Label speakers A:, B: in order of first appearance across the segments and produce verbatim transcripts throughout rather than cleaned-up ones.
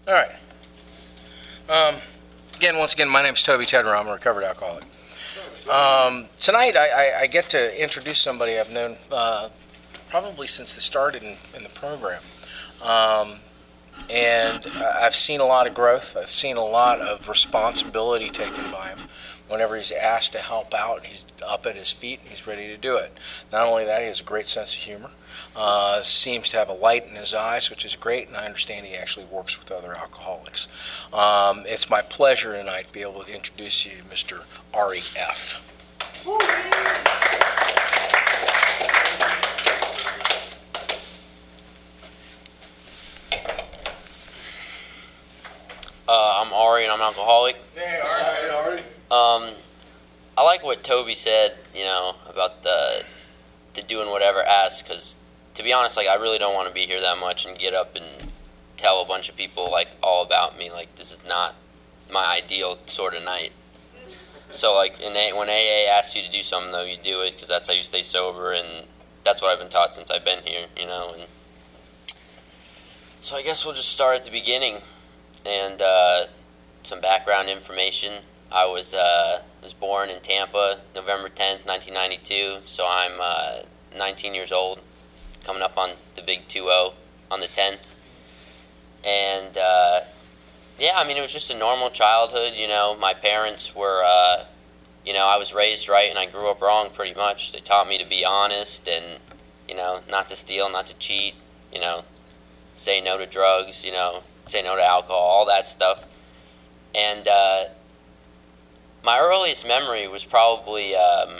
A: All right. Um, again, once again, my name is Toby Tedder. I'm a recovered alcoholic. Um, tonight, I, I, I get to introduce somebody I've known uh, probably since the start in, in the program. Um, and I've seen a lot of growth. I've seen a lot of responsibility taken by him. Whenever he's asked to help out, he's up at his feet and he's ready to do it. Not only that, he has a great sense of humor. Uh, seems to have a light in his eyes, which is great, and I understand he actually works with other alcoholics. Um, it's my pleasure tonight to be able to introduce you to Mister Ari F.
B: Uh, I'm Ari, and I'm an alcoholic.
A: Hey, Ari. Ari.
B: Um, I like what Toby said, you know, about the the doing whatever asked, because to be honest, like, I really don't want to be here that much and get up and tell a bunch of people, like, all about me. Like, this is not my ideal sort of night. So, like, in a, when A A asks you to do something, though, you do it, because that's how you stay sober, and that's what I've been taught since I've been here, you know. And so I guess we'll just start at the beginning, and uh, some background information. I was uh, was born in Tampa, November tenth, nineteen ninety-two, so I'm uh, nineteen years old, coming up on the big two oh on the tenth. And, uh, yeah, I mean, it was just a normal childhood, you know. My parents were, uh, you know, I was raised right and I grew up wrong pretty much. They taught me to be honest and, you know, not to steal, not to cheat, you know, say no to drugs, you know, say no to alcohol, all that stuff. And uh, my earliest memory was probably um,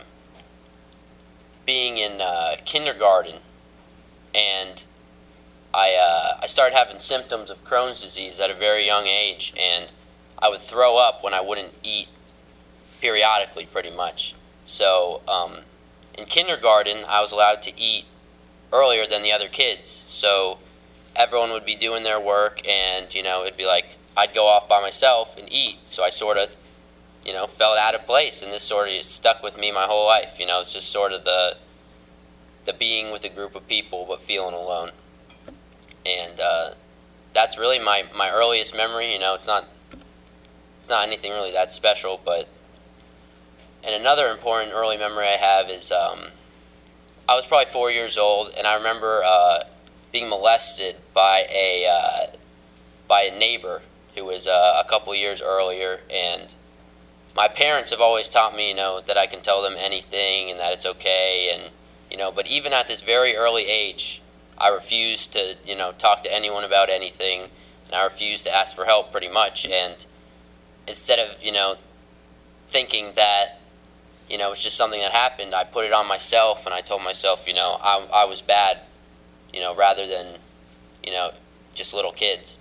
B: being in uh, kindergarten, and I uh, I started having symptoms of Crohn's disease at a very young age, and I would throw up when I wouldn't eat periodically, pretty much. So um, in kindergarten, I was allowed to eat earlier than the other kids. So everyone would be doing their work, and, you know, it'd be like I'd go off by myself and eat. So I sort of, you know, felt out of place, and this sort of stuck with me my whole life. You know, it's just sort of the the being with a group of people but feeling alone. And uh, that's really my, my earliest memory. You know, it's not it's not anything really that special. But and another important early memory I have is um, I was probably four years old, and I remember uh, being molested by a uh, by a neighbor who was uh, a couple years earlier. And my parents have always taught me, you know, that I can tell them anything and that it's okay. And you know, but even at this very early age, I refused to, you know, talk to anyone about anything, and I refused to ask for help pretty much. And instead of, you know, thinking that, you know, it's just something that happened, I put it on myself, and I told myself, you know, I, I was bad, you know, rather than, you know, just little kids.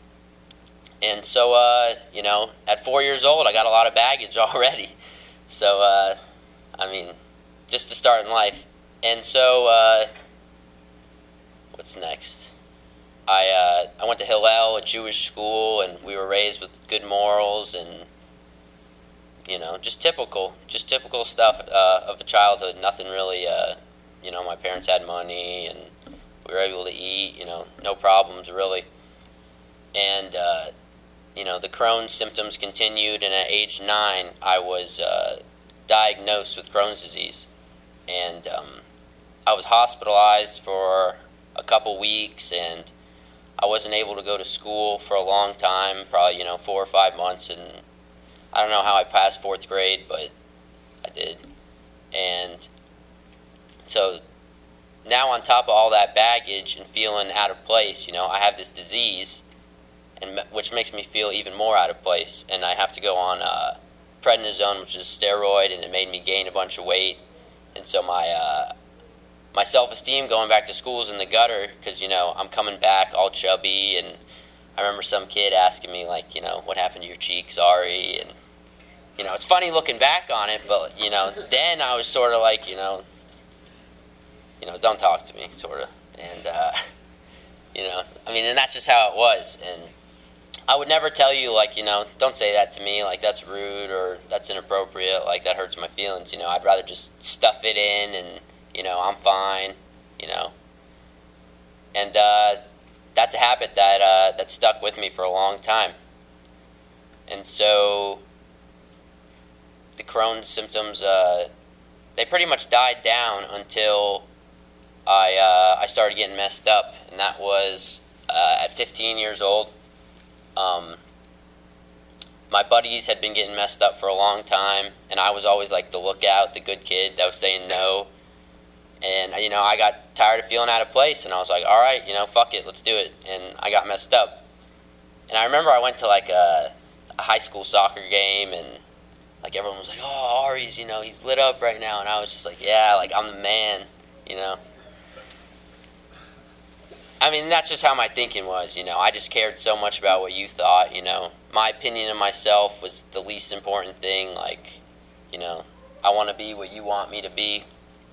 B: And so, uh, you know, at four years old, I got a lot of baggage already. So, uh, I mean, just to start in life. And so, uh, what's next? I uh, I went to Hillel, a Jewish school, and we were raised with good morals and, you know, just typical, just typical stuff uh, of a childhood. Nothing really, uh, you know, my parents had money and we were able to eat, you know, no problems really. And, uh, you know, the Crohn's symptoms continued, and at age nine, I was uh, diagnosed with Crohn's disease. And um, I was hospitalized for a couple weeks, and I wasn't able to go to school for a long time, probably, you know, four or five months, and I don't know how I passed fourth grade, but I did. And so now on top of all that baggage and feeling out of place, you know, I have this disease, and which makes me feel even more out of place, and I have to go on uh, prednisone, which is a steroid, and it made me gain a bunch of weight, and so my uh, my self-esteem going back to school is in the gutter, because, you know, I'm coming back all chubby, and I remember some kid asking me, like, you know, what happened to your cheeks, Ari? And, you know, it's funny looking back on it, but, you know, then I was sort of like, you know, you know, don't talk to me, sort of. And, uh, you know, I mean, and that's just how it was. And I would never tell you, like, you know, don't say that to me, like, that's rude or that's inappropriate, like, that hurts my feelings, you know. I'd rather just stuff it in and, you know, I'm fine, you know. And, uh, that's a habit that uh, that stuck with me for a long time. And so the Crohn's symptoms, uh, they pretty much died down until I uh, I started getting messed up, and that was uh, at fifteen years old. Um, my buddies had been getting messed up for a long time, and I was always like the lookout, the good kid that was saying no. And, you know, I got tired of feeling out of place, and I was like, all right, you know, fuck it, let's do it. And I got messed up. And I remember I went to, like, a, a high school soccer game, and, like, everyone was like, oh, Ari's, you know, he's lit up right now. And I was just like, yeah, like, I'm the man, you know. I mean, that's just how my thinking was, you know. I just cared so much about what you thought, you know. My opinion of myself was the least important thing. Like, you know, I want to be what you want me to be.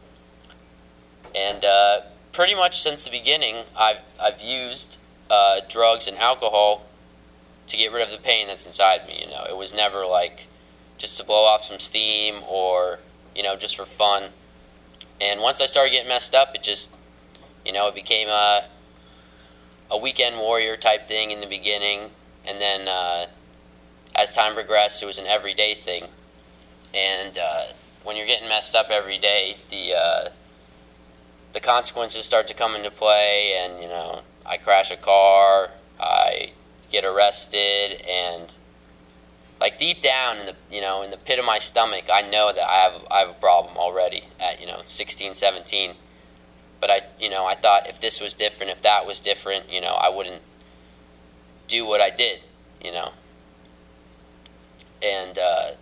B: And uh, pretty much since the beginning, I've, I've used uh, drugs and alcohol to get rid of the pain that's inside me, you know. It was never like just to blow off some steam or, you know, just for fun. And once I started getting messed up, it just, you know, it became a, a weekend warrior type thing in the beginning. And then uh, as time progressed, it was an everyday thing. And uh, when you're getting messed up every day, the... Uh, the consequences start to come into play, and, you know, I crash a car, I get arrested, and, like, deep down in the, you know, in the pit of my stomach, I know that I have, I have a problem already at, you know, sixteen, seventeen, but I, you know, I thought if this was different, if that was different, you know, I wouldn't do what I did, you know, and, uh,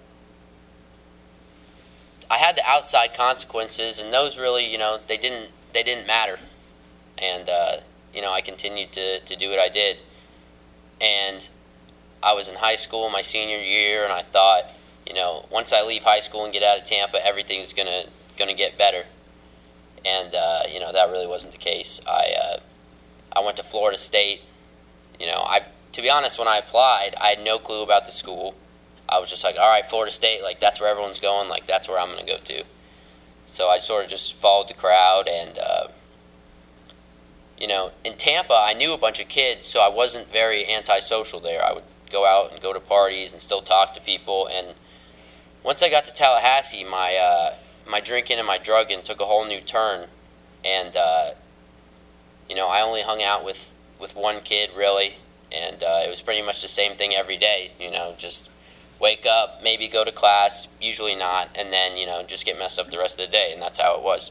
B: I had the outside consequences, and those really, you know, they didn't, they didn't matter. And, uh, you know, I continued to, to do what I did. And I was in high school my senior year, and I thought, you know, once I leave high school and get out of Tampa, everything's gonna gonna get better. And, uh, you know, that really wasn't the case. I, uh, I went to Florida State. You know, I, to be honest, when I applied, I had no clue about the school. I was just like, all right, Florida State, like, that's where everyone's going, like, that's where I'm going to go to. So I sort of just followed the crowd, and, uh, you know, in Tampa, I knew a bunch of kids, so I wasn't very antisocial there. I would go out and go to parties and still talk to people, and once I got to Tallahassee, my uh, my drinking and my drugging took a whole new turn, and, uh, you know, I only hung out with, with one kid, really, and uh, it was pretty much the same thing every day, you know, just wake up, maybe go to class, usually not, and then, you know, just get messed up the rest of the day, and that's how it was.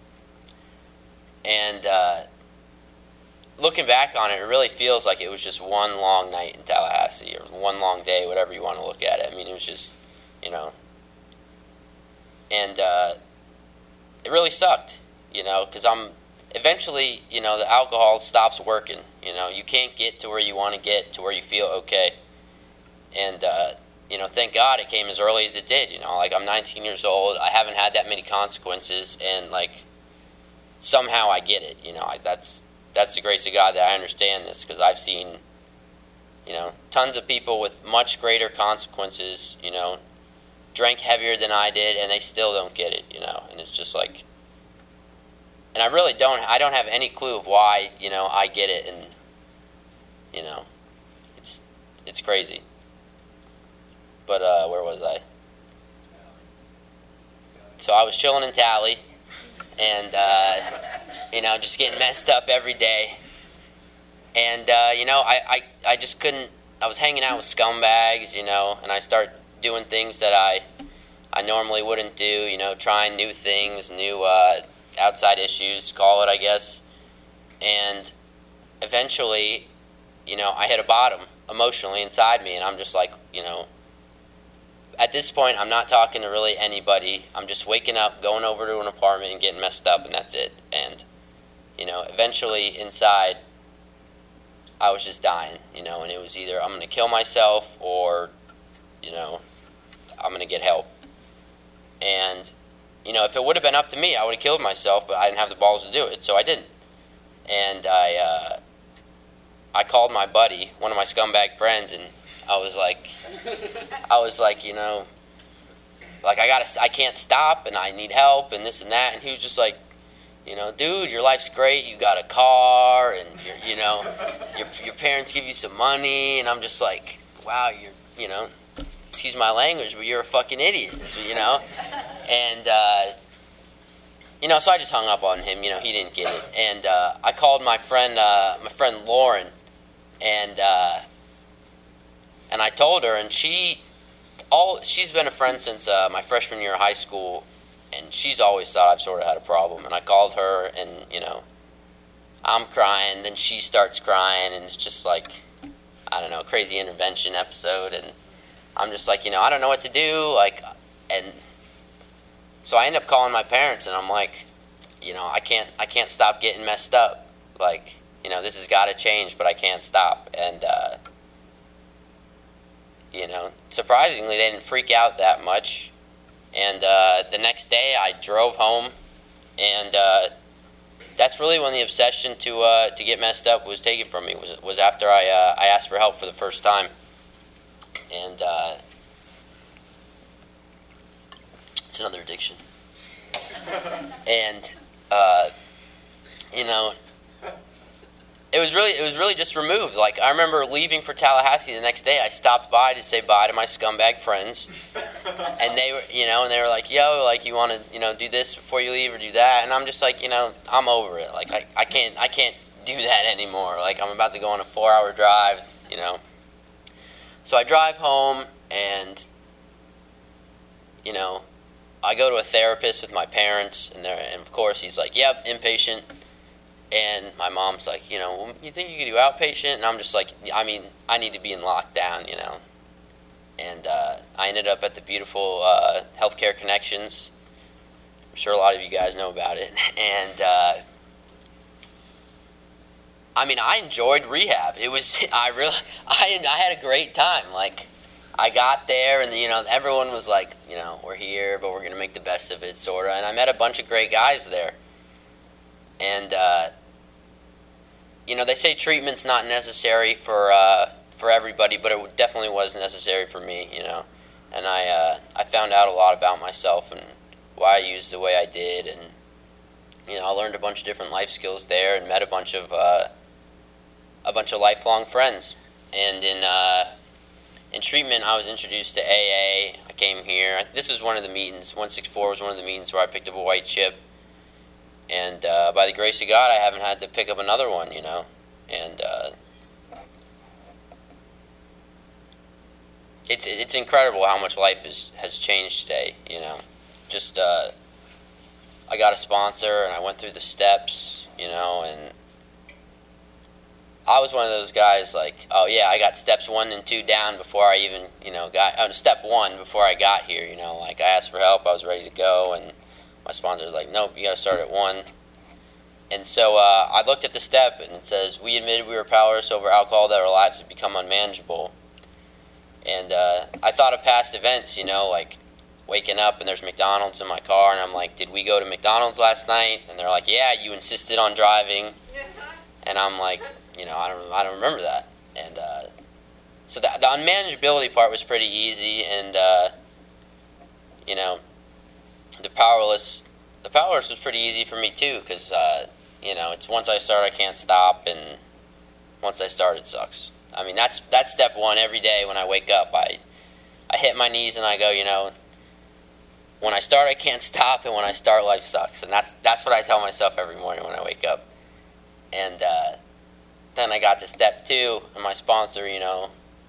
B: And uh, looking back on it, it really feels like it was just one long night in Tallahassee, or one long day, whatever you want to look at it. I mean, it was just, you know, and uh, it really sucked, you know, because I'm, eventually, you know, the alcohol stops working, you know, you can't get to where you want to get, to where you feel okay, and, uh, you know, thank God it came as early as it did, you know, like, I'm nineteen years old, I haven't had that many consequences, and, like, somehow I get it, you know, I, that's, that's the grace of God that I understand this, because I've seen, you know, tons of people with much greater consequences, you know, drank heavier than I did, and they still don't get it, you know, and it's just like, and I really don't, I don't have any clue of why, you know, I get it, and, you know, it's, it's crazy. But, uh, where was I? So I was chilling in Tally, and, uh, you know, just getting messed up every day. And, uh, you know, I, I, I just couldn't, I was hanging out with scumbags, you know, and I started doing things that I, I normally wouldn't do, you know, trying new things, new, uh, outside issues, call it, I guess. And eventually, you know, I hit a bottom emotionally inside me, and I'm just like, you know, at this point, I'm not talking to really anybody. I'm just waking up, going over to an apartment, and getting messed up, and that's it. And, you know, eventually inside, I was just dying, you know, and it was either I'm going to kill myself or, you know, I'm going to get help. And, you know, if it would have been up to me, I would have killed myself, but I didn't have the balls to do it, so I didn't. And I, uh, I called my buddy, one of my scumbag friends, and I was like, I was like, you know, like I gotta, I can't stop, and I need help, and this and that, and he was just like, you know, dude, your life's great. You got a car, and you're, you know, your your parents give you some money, and I'm just like, wow, you're, you know, excuse my language, but you're a fucking idiot, you know, and uh, you know, so I just hung up on him. You know, he didn't get it, and uh, I called my friend, uh, my friend Lauren, and uh, and I told her, and she, all she's been a friend since uh, my freshman year of high school. And she's always thought I've sort of had a problem. And I called her, and, you know, I'm crying. Then she starts crying, and it's just like, I don't know, a crazy intervention episode. And I'm just like, you know, I don't know what to do. Like, and so I end up calling my parents, and I'm like, you know, I can't, I can't stop getting messed up. Like, you know, this has got to change, but I can't stop. And, uh, you know, surprisingly, they didn't freak out that much. And uh, the next day, I drove home, and uh, that's really when the obsession to uh, to get messed up was taken from me. Was was after I uh, I asked for help for the first time, and uh, it's another addiction. And uh, you know, it was really it was really just removed. Like, I remember leaving for Tallahassee the next day. I stopped by to say bye to my scumbag friends. And they were, you know, and they were like, yo, like, you want to, you know, do this before you leave or do that? And I'm just like, you know, I'm over it. Like, I, I can't, I can't do that anymore. Like, I'm about to go on a four hour drive, you know. So I drive home, and, you know, I go to a therapist with my parents, and they're, and of course he's like, yep, inpatient. And my mom's like, you know, well, you think you could do outpatient? And I'm just like, I mean, I need to be in lockdown, you know. And uh, I ended up at the beautiful uh, Healthcare Connections. I'm sure a lot of you guys know about it. And uh, I mean, I enjoyed rehab. It was I really I I had a great time. Like, I got there, and you know, everyone was like, you know, we're here, but we're gonna make the best of it, sort of. And I met a bunch of great guys there. And uh, you know, they say treatment's not necessary for. Uh, for everybody, but it definitely was necessary for me, you know, and I uh, I found out a lot about myself and why I used the way I did, and, you know, I learned a bunch of different life skills there and met a bunch of uh, a bunch of lifelong friends. And in uh, in treatment, I was introduced to A A. I came here. This was one of the meetings. one sixty-four was one of the meetings where I picked up a white chip, and uh, by the grace of God, I haven't had to pick up another one, you know, and uh, It's it's incredible how much life is, has changed today, you know. Just, uh, I got a sponsor, and I went through the steps, you know, and I was one of those guys like, oh, yeah, I got steps one and two down before I even, you know, got, oh, step one before I got here, you know. Like, I asked for help, I was ready to go, and my sponsor was like, nope, you got to start at one. And so uh, I looked at the step, and it says, we admitted we were powerless over alcohol, that our lives had become unmanageable. And uh, I thought of past events, you know, like waking up and there's McDonald's in my car, and I'm like, did we go to McDonald's last night? And they're like, yeah, you insisted on driving. And I'm like, you know, I don't, I don't remember that. And uh, so the, the unmanageability part was pretty easy, and uh, you know, the powerless, the powerless was pretty easy for me too, because uh, you know, it's once I start, I can't stop, and once I start, it sucks. I mean, that's that's step one every day when I wake up. I I hit my knees and I go, you know, when I start, I can't stop, and when I start, life sucks. And that's that's what I tell myself every morning when I wake up. And uh, then I got to step two, and my sponsor, you know,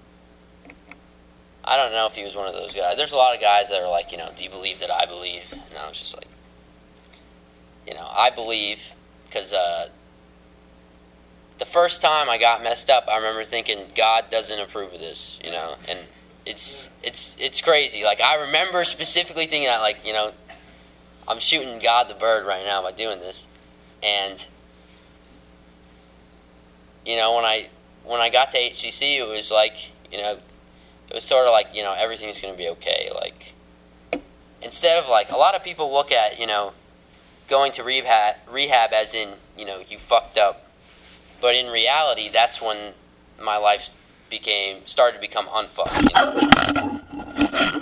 B: I don't know if he was one of those guys. There's a lot of guys that are like, you know, do you believe that I believe? And I was just like, you know, I believe, because uh, the first time I got messed up, I remember thinking, God doesn't approve of this, you know, and it's it's it's crazy. Like, I remember specifically thinking that, like, you know, I'm shooting God the bird right now by doing this, and you know, when I when I got to H C C, it was like, you know, it was sort of like, you know, everything's going to be okay. Like, instead of, like, a lot of people look at, you know, going to rehab rehab as in, you know, you fucked up. But in reality, that's when my life became started to become unfucked, you know?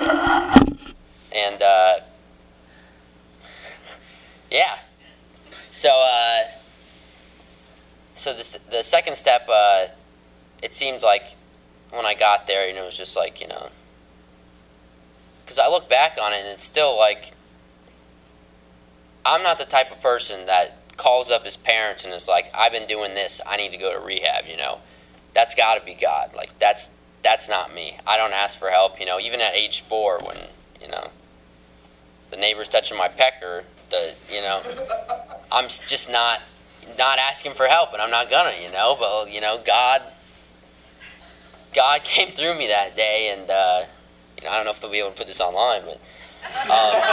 B: And uh, yeah, so, uh, so the the second step, uh, it seemed like when I got there, you know, it was just like, you know, because I look back on it and it's still like, I'm not the type of person that calls up his parents and is like, I've been doing this, I need to go to rehab, you know. That's got to be God. Like, that's that's not me. I don't ask for help, you know. Even at age four, when, you know, the neighbor's touching my pecker, the, you know, I'm just not not asking for help, and I'm not gonna, you know. But, you know, God, God came through me that day, and, uh, you know, I don't know if they'll be able to put this online, but, um,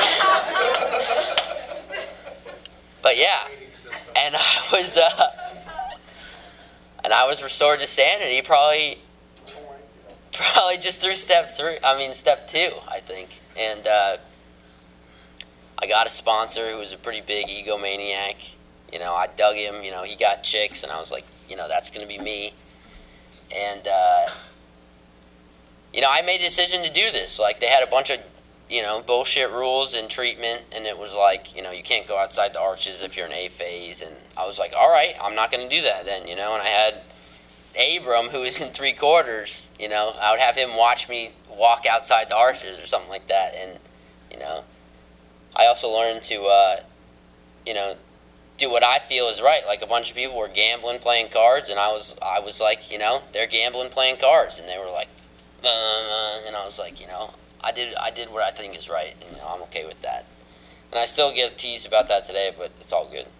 B: but yeah, and I was, uh, and I was restored to sanity probably, probably just through step three, I mean, step two, I think, and, uh, I got a sponsor who was a pretty big egomaniac. You know, I dug him, you know, he got chicks, and I was like, you know, that's going to be me. And, uh, you know, I made a decision to do this. Like, they had a bunch of, you know, bullshit rules in treatment, and it was like, you know, you can't go outside the arches if you're in A phase. And I was like, all right, I'm not going to do that then, you know. And I had Abram, who was in three quarters, you know, I would have him watch me walk outside the arches or something like that. And, you know, I also learned to, uh, you know, do what I feel is right. Like, a bunch of people were gambling, playing cards, and I was, I was like, you know, they're gambling, playing cards, and they were like, uh, and I was like, you know, I did, I did what I think is right, and, you know, I'm okay with that. And I still get teased about that today, but it's all good.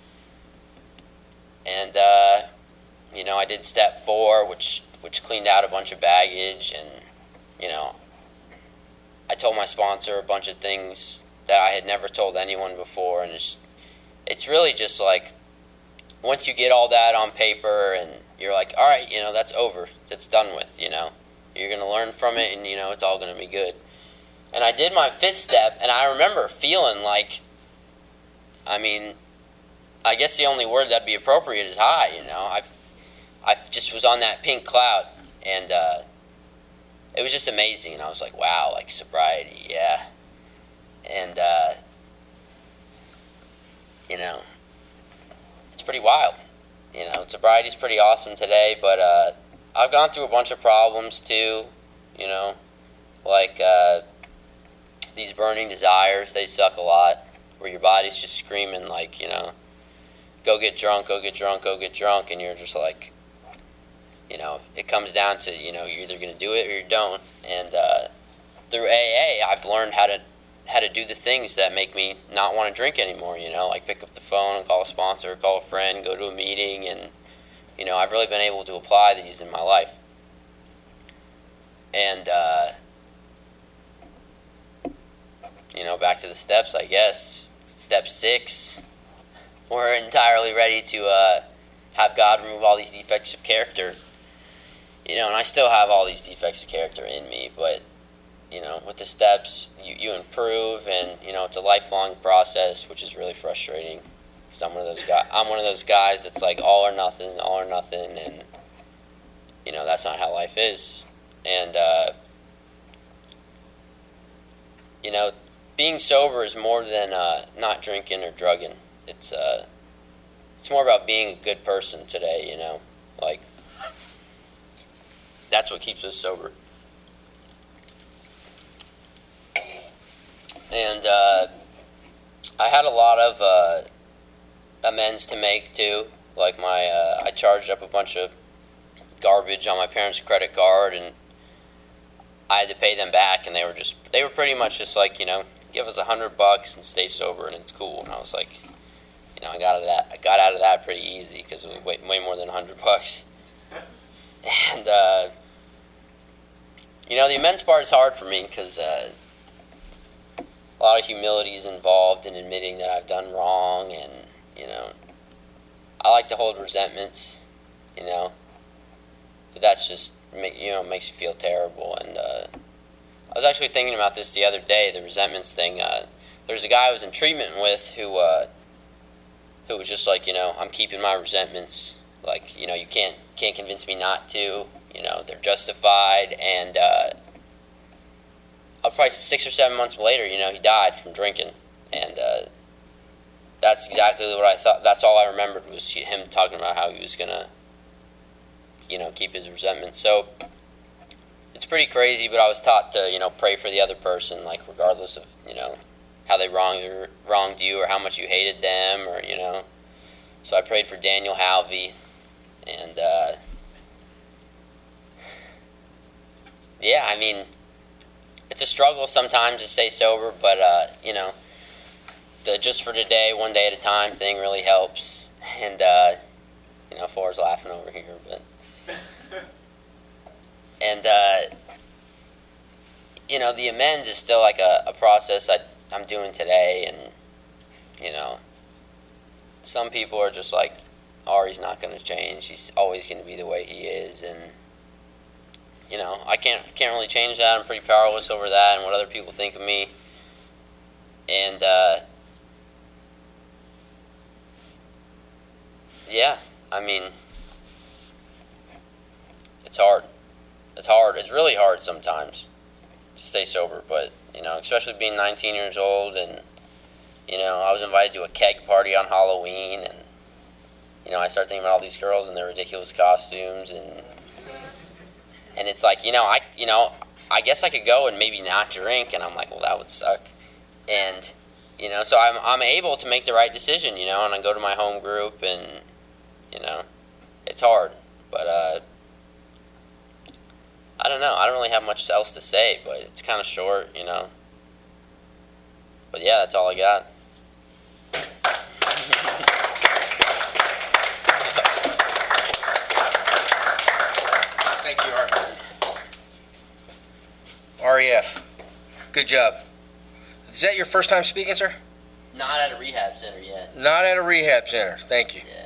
B: And, uh, you know, I did step four, which, which cleaned out a bunch of baggage, and, you know, I told my sponsor a bunch of things that I had never told anyone before, and it's, it's really just like, once you get all that on paper and you're like, all right, you know, that's over, that's done with, you know, you're going to learn from it, and, you know, it's all going to be good. And I did my fifth step, and I remember feeling like, I mean, I guess the only word that'd be appropriate is high, you know, I've, I just was on that pink cloud, and uh, it was just amazing, and I was like, wow, like, sobriety, yeah. And, uh, you know, it's pretty wild. You know, sobriety's pretty awesome today, but uh, I've gone through a bunch of problems too, you know, like uh, these burning desires, they suck a lot, where your body's just screaming like, you know, go get drunk, go get drunk, go get drunk, and you're just like, you know, it comes down to, you know, you're either going to do it or you don't. And uh, through A A, I've learned how to how to do the things that make me not want to drink anymore, you know, like pick up the phone and call a sponsor, call a friend, go to a meeting, and, you know, I've really been able to apply these in my life. And, uh, you know, back to the steps, I guess. Step six, we're entirely ready to uh, have God remove all these defects of character. You know, and I still have all these defects of character in me, but, you know, with the steps, you, you improve, and, you know, it's a lifelong process, which is really frustrating, because I'm one of those guys, I'm one of those guys that's like all or nothing, all or nothing, and, you know, that's not how life is. And, uh, you know, being sober is more than uh, not drinking or drugging. It's, uh, it's more about being a good person today, you know, like, that's what keeps us sober. And uh, I had a lot of uh, amends to make too. Like my, uh, I charged up a bunch of garbage on my parents' credit card, and I had to pay them back. And they were just, they were pretty much just like, you know, give us a hundred bucks and stay sober, and it's cool. And I was like, you know, I got out of that. I got out of that pretty easy because it was way, way more than a hundred bucks. And uh, you know, the amends part is hard for me because. Uh, A lot of humility is involved in admitting that I've done wrong, and, you know, I like to hold resentments, you know, but that's just, you know, makes you feel terrible. And uh, I was actually thinking about this the other day, the resentments thing. Uh, there's a guy I was in treatment with who, uh, who was just like, you know, I'm keeping my resentments. Like, you know, you can't can't convince me not to. You know, they're justified, and. Uh, Uh, probably six or seven months later, you know, he died from drinking, and uh, that's exactly what I thought. That's all I remembered was him talking about how he was gonna, you know, keep his resentment. So it's pretty crazy, but I was taught to, you know, pray for the other person, like regardless of, you know, how they wronged or wronged you or how much you hated them, or, you know. So I prayed for Daniel Halvey, and uh, yeah, I mean, it's a struggle sometimes to stay sober, but uh, you know, the just for today, one day at a time thing really helps. And uh, you know, Forrest's laughing over here, but and uh, you know, the amends is still like a, a process I I'm doing today, and you know, some people are just like, Ari's not going to change. He's always going to be the way he is, and you know, I can't can't really change that. I'm pretty powerless over that and what other people think of me. And uh, yeah, I mean, it's hard. It's hard. It's really hard sometimes to stay sober, but you know, especially being nineteen years old, and you know, I was invited to a keg party on Halloween, and you know, I start thinking about all these girls and their ridiculous costumes, and and it's like, you know, I you know, I guess I could go and maybe not drink, and I'm like, well, that would suck. And you know, so I'm I'm able to make the right decision, you know, and I go to my home group, and you know, it's hard, but uh, I don't know. I don't really have much else to say, but it's kind of short, you know. But yeah, that's all I got.
A: Thank you, R. R E F. Good job. Is that your first time speaking, sir?
B: Not at a rehab center yet.
A: Not at a rehab center. Thank you.
B: Yeah.